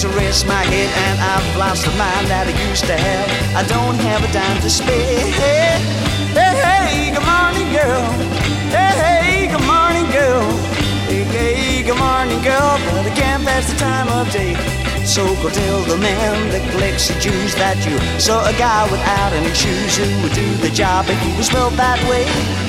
to rest my head, and I've lost the mind that I used to have. I don't have a dime to spare. Hey, hey, hey, good morning, girl. Hey, hey, good morning, girl. Hey, hey, good morning, girl. But I can't pass the time of day. So go tell the man that collects the Jews that you saw a guy without any shoes who would do the job if he was built that way.